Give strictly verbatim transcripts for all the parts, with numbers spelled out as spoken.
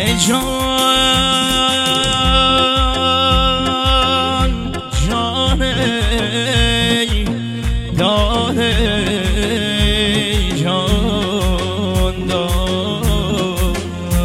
ای جان جان ای داد ای جان داد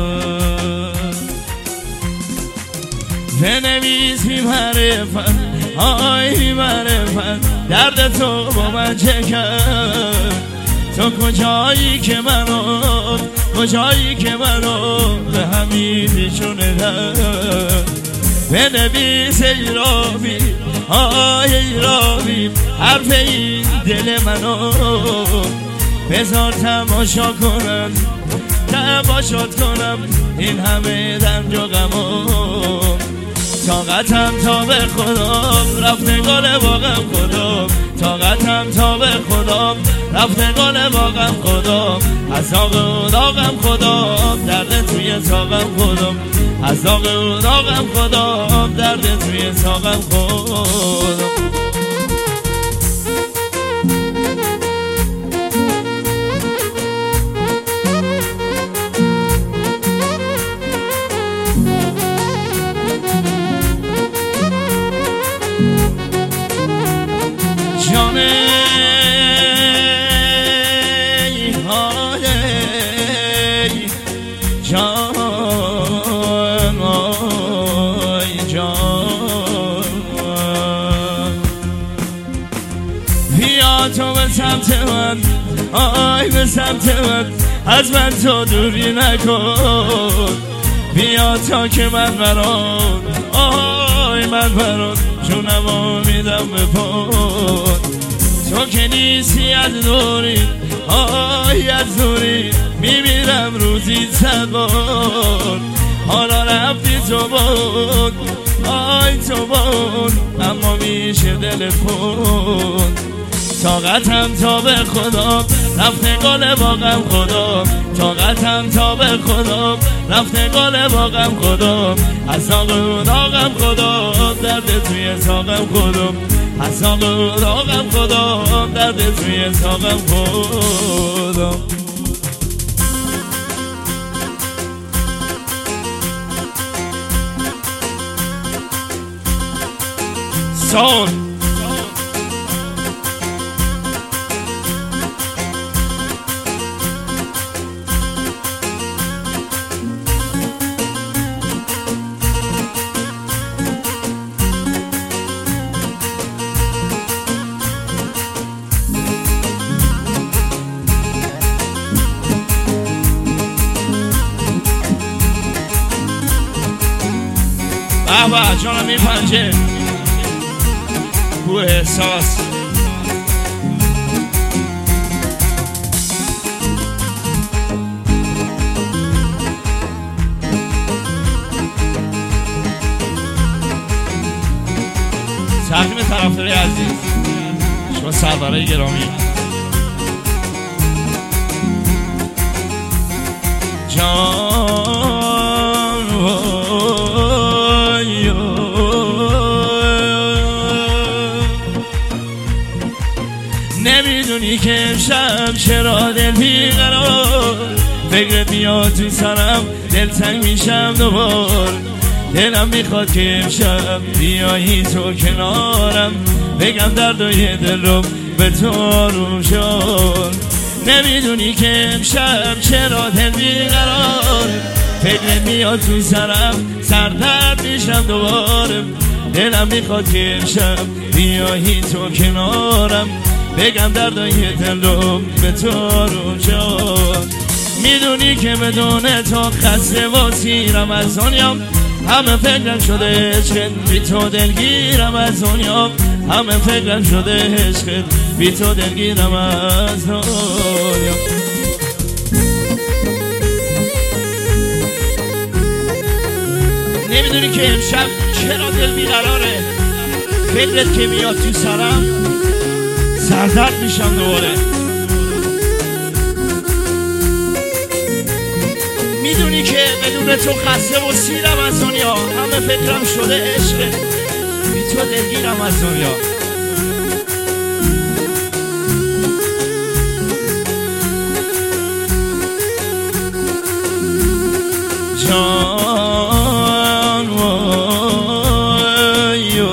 بنویس بی معرفت آی بی معرفت درد تو با من چه کرد تو کجایی که منو کجایی که منو به همین پیشونه در بنویس ای راوی آی ای راوی حرف این دل منو بذار تماشا کنم تماشات کنم این همه رنج و غمو طاقتم تا به خدام رفتگان واقعم خدام طاقتم تا به خدام رفتگان واقعم خدام از داغ و داغم خدام درد توی ساقم خدام از داغ و داغم خدام درد توی ساقم خدام تو به سمت من آی به سمت من از من تو دوری نکن بیا تا که من برات آی من برات جونمو میدم به پات تو که نیستی از دوری آی از دوری میمیرم روزی صد بار حالا رفتی تو بود آی تو بود اما میشه دل خود طاقتم تا به خدا رفتگان واقعم خدا طاقتم تا به خدا رفتگان واقعم خدا از داغ و داغم خدا درد توی ساقم خدا از داغ و داغم خدا درد توی ساقم خدا سال بابا جانم میپنجه بوه احساس تقدیم طرفداری عزیز شما سرورای گرامی جان نمیدونی که امشب چرا دل بیقرار فکرت میاد تو سرم دلتنگ میشم دوبار دلم میخواد که امشب بیایی تو کنارم بگم دردای دل رو به تو آروم شد نمیدونی که امشب چرا دل بیقرار فکرت میاد تو سرم سردرد میشم دوباره دلم میخواد که امشب بیایی تو کنارم بگم دردای دل رو به تو آروم شد میدونی که بدون تو خسته و سیرم از دنیام همه فکرم شده عشقت بی تو دلگیرم از دنیا همه فکرم شده عشقت بی تو دلگیرم از دنیا نمیدونی که امشب چرا دل بیقراره فکرت که میاد تو سرم سردرد میشم دوباره میدونی که بدون تو خسته و سیرم از دنیا همه فکرم شده عشقه بی تو دلگیرم از دنیا جان وای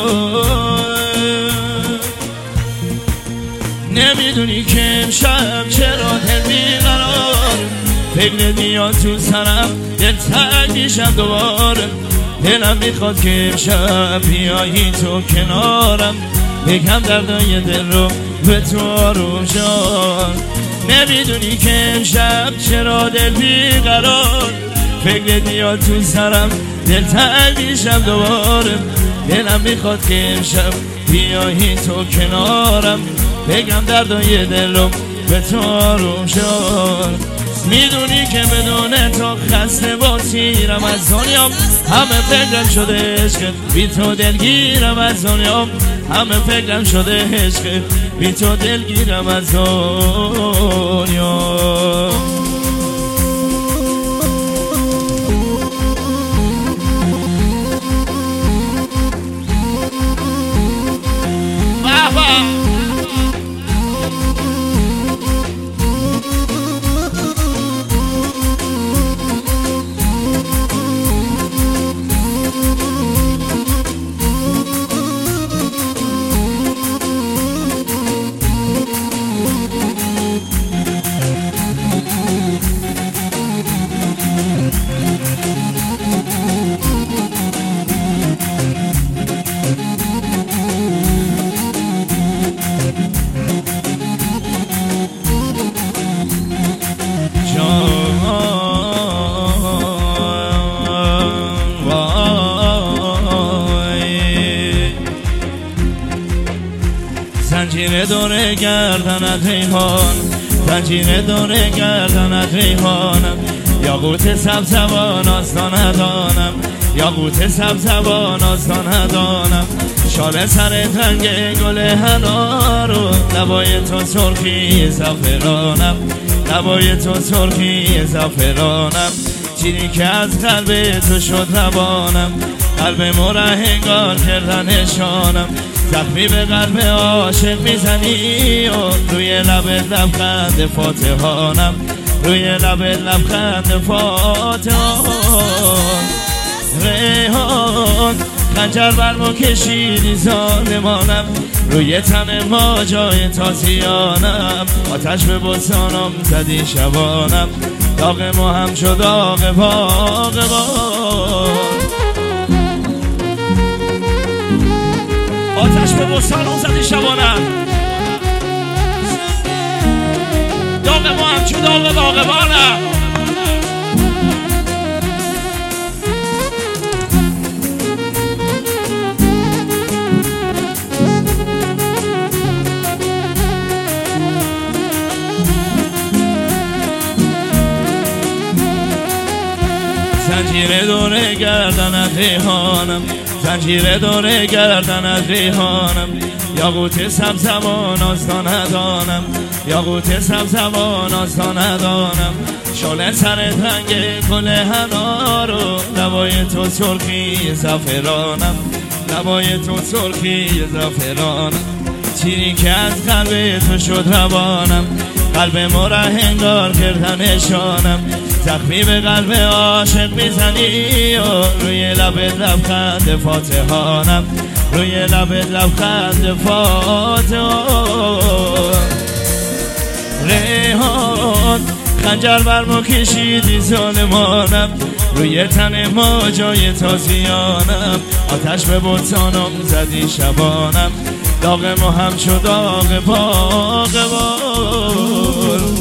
نمیدونی که امشب چرا دل بیقرار فکر میاد تو سرم دل تنگ میشم دوباره دلم میخواد که امشب بیایی تو کنارم بگم دردای دل رو به تو آروم جان نمیدونی که امشب چرا دل بیقرار فکر میاد تو سرم دل تنگ میشم دوباره دلم میخواد که امشب بیایی تو کنارم بگم دردای دل رو به تو آروم جان میدونی که بدون تو خسته با تیرم از دنیام همه فکرم شده عشق بی تو دلگیرم از دنیام همه فکرم شده عشق بی تو دلگیرم از دنیا زنجیر دور گردنت ریحان زنجیر دور گردنت ریحانم یاقوت سبزبان آستانه دانم یاقوت سبزبان آستانه دانم شال سر رنگ گل حنا رو لبای تو سرخی زعفرانم لبای تو سرخی زعفرانم چیزی که از قلب تو شد روانم قلب مرهنگار کردنشانم زخمی به قلب عاشق میزنی و روی لبت لبخند فاتحانم روی لبت لبخند فاتحان ریحان خنجر بر ما کشیدی ظالمانم روی تن ما جای تازیانم آتش به بستانم زدی شبانم داغ ما هم شد داغ باغبان آتش به بستانم زدی شبانم داغ ما هم شد داغ باغبانم زنجیر دور گردنت ریحانم زنجیر دور گردنت ریحانم یاقوت سبزبان آستانه دانم یاقوت سبزبان آستانه دانم شال سر رنگ گل حنا رو لبای تو سرخی زعفرانم لبای تو سرخی زعفرانم چیزی که از قلب تو شد روانم قلب مرهنگار کردنشانم زخمی به قلب عاشق میزنی و روی لبت لبخند فاتحانم روی لبت لبخند فاتحان ریحان خنجر بر ما کشیدی ظالمانم روی تن ما جای تازیانم آتش به بستانم زدی شبانم داغ ما هم شد داغ باغبان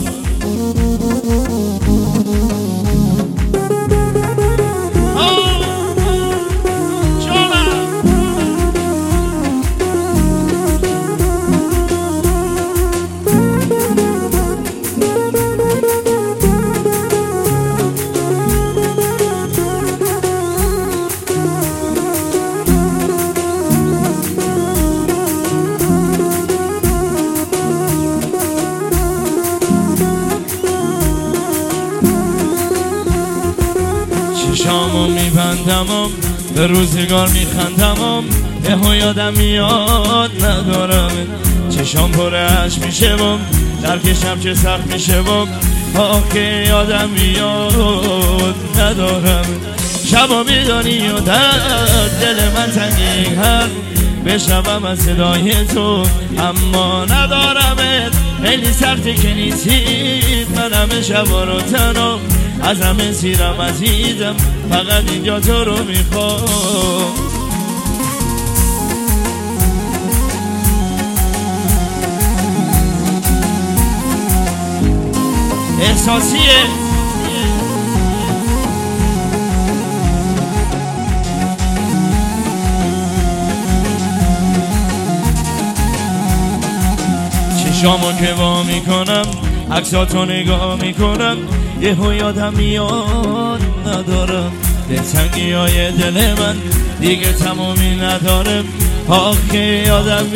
چشامو میبندمم به روزگار میخندمم یهو یادم میاد ندارم چشام پر اشک میشه بم در کشم چه سخت میشه بم آخه یادم میاد ندارم. شبا بیداری و در دل من تنگی هر بشنوم از صدای تو اما ندارمت. خیلی سخته که نیستید، من همه شبا رو تنها از همه سیرم عزیزم، فقط اینجا تو رو میخوام. احساسیه چشامو که وا میکنم عکساتو نگاه میکنم یهو یادم میاد ندارم. دلتنگی های دل من دیگه تمامی ندارم. آخه یادم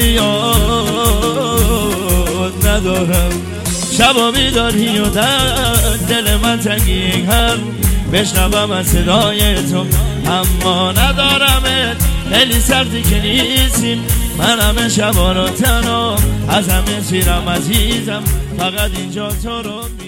میاد ندارم. شبا بیداری و در دل من تنگی هم بشنوم از صدای تو اما ندارمت. خیلی سختی که نیستیم، من همه شبا رو تنها از همه سیرم عزیزم، فقط اینجا تو رو